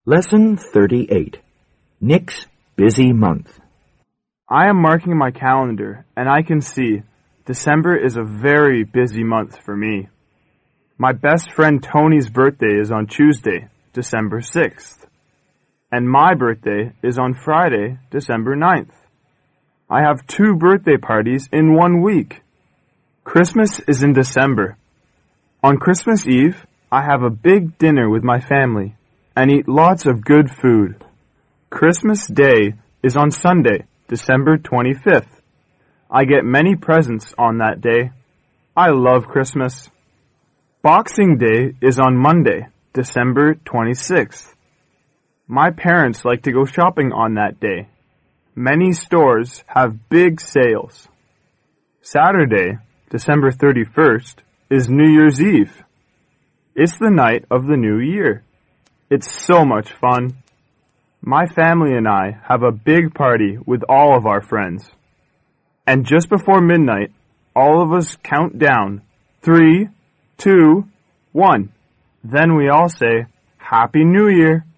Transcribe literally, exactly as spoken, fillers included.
Lesson thirty-eight. Nick's Busy Month. I am marking my calendar, and I can see December is a very busy month for me. My best friend Tony's birthday is on Tuesday, December sixth, and my birthday is on Friday, December ninth. I have two birthday parties in one week. Christmas is in December. On Christmas Eve, I have a big dinner with my family and eat lots of good food. Christmas Day is on Sunday, December twenty-fifth. I get many presents on that day. I love Christmas. Boxing Day is on Monday, December twenty-sixth. My parents like to go shopping on that day. Many stores have big sales. Saturday, December thirty-first, is New Year's Eve. It's the night of the new year. It's so much fun. My family and I have a big party with all of our friends. And just before midnight, all of us count down. Three, two, one. Then we all say, Happy New Year!